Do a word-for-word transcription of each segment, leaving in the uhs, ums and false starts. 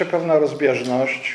Pewna rozbieżność,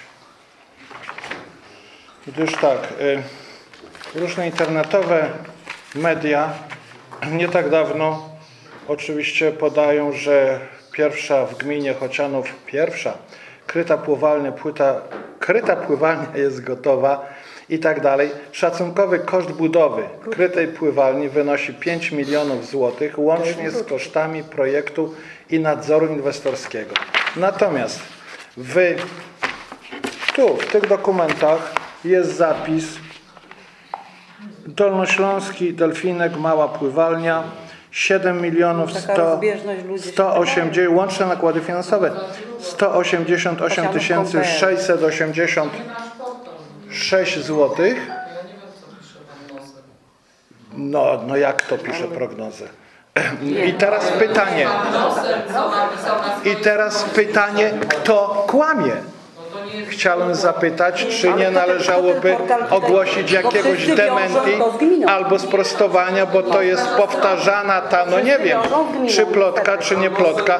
gdyż tak, y, różne internetowe media nie tak dawno oczywiście podają, że pierwsza w gminie Chocianów, pierwsza kryta pływalnia, płyta, kryta pływalnia jest gotowa i tak dalej. Szacunkowy koszt budowy krytej pływalni wynosi pięć milionów złotych, łącznie z kosztami projektu i nadzoru inwestorskiego. Natomiast w, tu, w tych dokumentach jest zapis Dolnośląski Delfinek, mała pływalnia, siedem milionów sto osiemdziesiąt, łączne nakłady finansowe, sto osiemdziesiąt osiem tysięcy sześćset osiemdziesiąt sześć złotych. No, no jak to pisze prognozę? I teraz pytanie. I teraz pytanie, kto kłamie? Chciałem zapytać, czy nie należałoby ogłosić jakiegoś dementi albo sprostowania, bo to jest powtarzana ta, no nie wiem, czy plotka, czy nie plotka,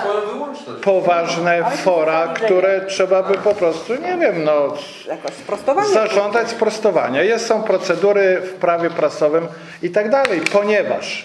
poważne fora, które trzeba by po prostu, nie wiem, no, zażądać sprostowania. Jest, są procedury w prawie prasowym i tak dalej, ponieważ,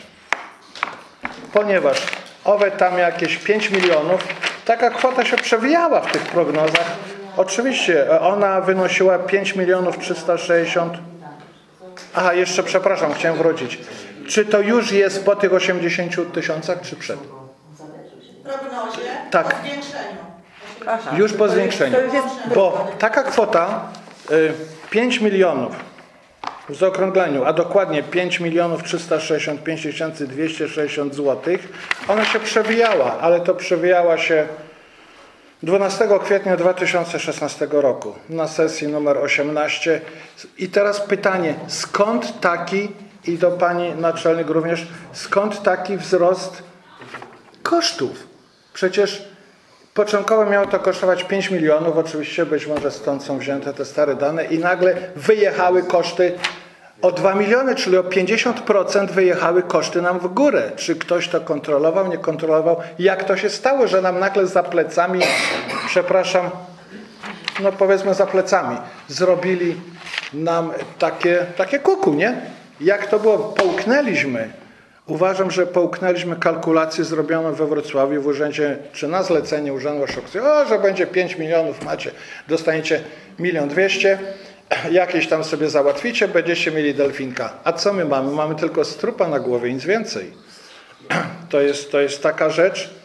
ponieważ owe tam jakieś pięć milionów, taka kwota się przewijała w tych prognozach. Oczywiście, ona wynosiła pięć milionów trzysta sześćdziesiąt. Aha, jeszcze przepraszam, chciałem wrócić. Czy to już jest po tych osiemdziesięciu tysiącach, czy przed? W prognozie tak. Po zwiększeniu. Już po zwiększeniu. Bo taka kwota, y, pięć milionów w zaokrągleniu, a dokładnie pięć milionów trzysta sześćdziesiąt pięć tysięcy dwieście sześćdziesiąt złotych, ona się przewijała, ale to przewijała się dwunastego kwietnia dwa tysiące szesnastego roku na sesji numer osiemnaście. I teraz pytanie, skąd taki, i do pani naczelnik również, skąd taki wzrost kosztów? Przecież początkowo miało to kosztować pięć milionów, oczywiście być może stąd są wzięte te stare dane i nagle wyjechały koszty o dwa miliony, czyli o pięćdziesiąt procent wyjechały koszty nam w górę. Czy ktoś to kontrolował, nie kontrolował? Jak to się stało, że nam nagle za plecami, przepraszam, no powiedzmy za plecami, zrobili nam takie, takie kuku, nie? Jak to było? Połknęliśmy. Uważam, że połknęliśmy kalkulację zrobioną we Wrocławiu w urzędzie, czy na zlecenie Urzędu Ochrony, o, że będzie pięć milionów, macie, dostaniecie milion dwieście, jakieś tam sobie załatwicie, będziecie mieli delfinka. A co my mamy? Mamy tylko strupa na głowie, nic więcej. To jest, to jest taka rzecz,